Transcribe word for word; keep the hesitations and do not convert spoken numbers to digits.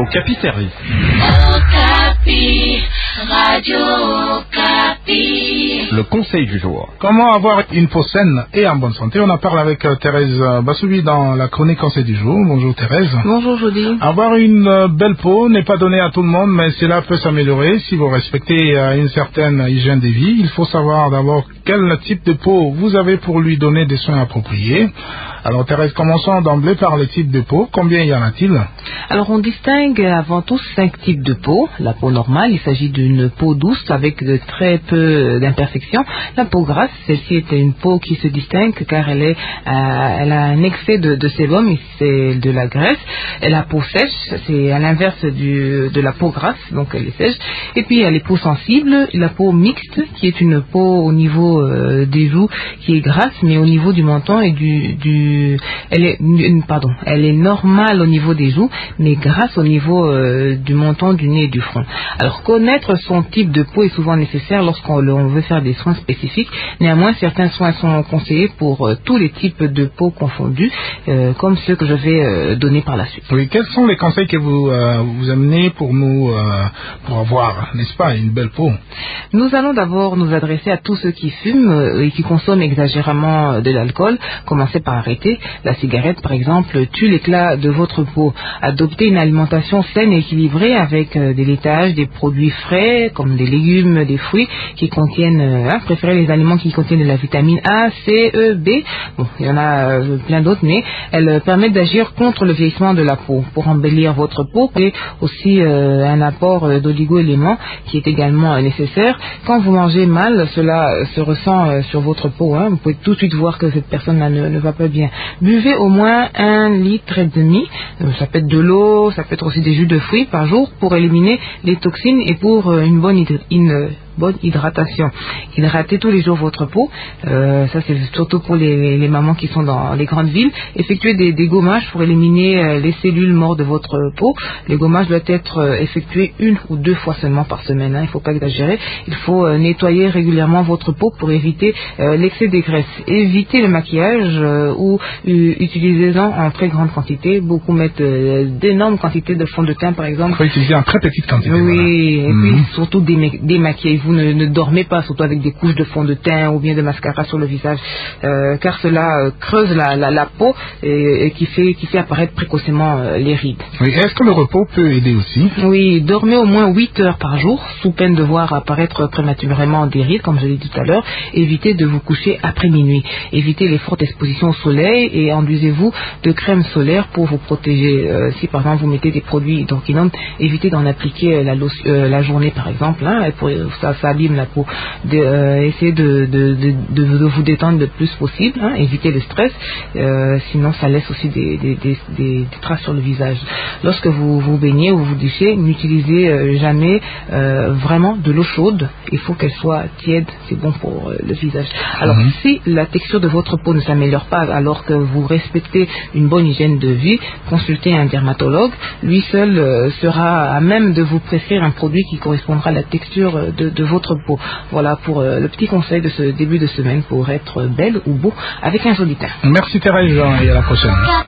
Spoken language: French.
Okapi Service. Okapi, Radio Okapi. Le conseil du jour. Comment avoir une peau saine et en bonne santé? On en parle avec euh, Thérèse Bassoubi dans la chronique conseil du jour. Bonjour Thérèse. Bonjour Jody. Avoir une euh, belle peau n'est pas donné à tout le monde, mais cela peut s'améliorer si vous respectez euh, une certaine hygiène de vie. Il faut savoir d'abord quel type de peau vous avez pour lui donner des soins appropriés. Alors Thérèse, commençons d'emblée par les types de peau. Combien y en a-t-il? Alors on distingue avant tout cinq types de peau. La peau normale, il s'agit d'une peau douce avec de très peu d'imperfections. La peau grasse, celle-ci est une peau qui se distingue car elle, est, euh, elle a un excès de, de sébum et c'est de la graisse. Et la peau sèche, c'est à l'inverse du, de la peau grasse, donc elle est sèche. Et puis il y a les peaux sensibles, la peau mixte qui est une peau au niveau euh, des joues qui est grasse, mais au niveau du menton et du, du elle est pardon, elle est normale au niveau des joues, mais grasse au niveau euh, du menton, du nez et du front. Alors connaître son type de peau est souvent nécessaire lorsqu'on on veut faire des soins spécifiques. Néanmoins, certains soins sont conseillés pour euh, tous les types de peau confondus, euh, comme ceux que je vais euh, donner par la suite. Oui, quels sont les conseils que vous euh, vous amenez pour nous euh, pour avoir, n'est-ce pas, une belle peau? Nous allons d'abord nous adresser à tous ceux qui fument euh, et qui consomment exagérément de l'alcool. Commencez par arrêter. La cigarette, par exemple, tue l'éclat de votre peau. Adoptez une alimentation saine et équilibrée avec euh, des laitages, des produits frais, comme des légumes, des fruits qui contiennent, euh, hein, préférez les aliments qui contiennent de la vitamine A, C, E, B. Bon, il y en a euh, plein d'autres, mais elles euh, permettent d'agir contre le vieillissement de la peau. Pour embellir votre peau, et aussi euh, un apport euh, d'oligo-éléments qui est également euh, nécessaire. Quand vous mangez mal, cela euh, se ressent euh, sur votre peau. Hein. Vous pouvez tout de suite voir que cette personne-là ne, ne va pas bien. Buvez au moins un litre et demi, ça peut être de l'eau, ça peut être aussi des jus de fruits par jour pour éliminer les toxines et pour une bonne, hydr- une bonne hydratation. Hydratez tous les jours votre peau, euh, ça c'est surtout pour les, les mamans qui sont dans les grandes villes. Effectuez des, des gommages pour éliminer euh, les cellules mortes de votre peau. Les gommages doivent être euh, effectués une ou deux fois seulement par semaine, hein. Il ne faut pas exagérer. Il faut euh, nettoyer régulièrement votre peau pour éviter euh, l'excès des graisses. Évitez le maquillage euh, ou euh, utilisez-en en très grande quantité. Beaucoup mettent euh, d'énormes quantités de fond de teint par exemple. Il faut utiliser en très petite quantité. Oui, voilà. et mmh. puis surtout déma- démaquiller. Vous ne, ne dormez pas, surtout avec des couches de fond de teint ou bien de mascara sur le visage, euh, car cela euh, creuse la, la, la peau et, et qui fait, qui fait apparaître précocement euh, les rides. Oui, est-ce que le repos peut aider aussi? Oui, dormez au moins huit heures par jour, sous peine de voir apparaître prématurément des rides, comme je l'ai dit tout à l'heure. Évitez de vous coucher après minuit. Évitez les fortes expositions au soleil et enduisez-vous de crème solaire pour vous protéger. Euh, si par exemple vous mettez des produits hydroquinone, évitez d'en appliquer la, lotion, euh, la journée par exemple, hein, pour, ça, ça abîme la peau. De, euh, essayez de, de, de, de, de vous détendre le plus possible, hein, évitez le stress, euh, sinon ça laisse aussi des, des, des, des, des traces sur le visage. Lorsque vous vous baignez ou vous douchez, n'utilisez euh, jamais euh, vraiment de l'eau chaude, il faut qu'elle soit tiède, c'est bon pour euh, le visage. Alors mm-hmm. si la texture de votre peau ne s'améliore pas alors que vous respectez une bonne hygiène de vie, consultez un dermatologue, lui seul euh, sera à même de vous prescrire un produit qui correspondra à la texture de, de votre peau. Voilà pour euh, le petit conseil de ce début de semaine pour être belle ou beau avec un joli teint. Merci Thérèse et à la prochaine.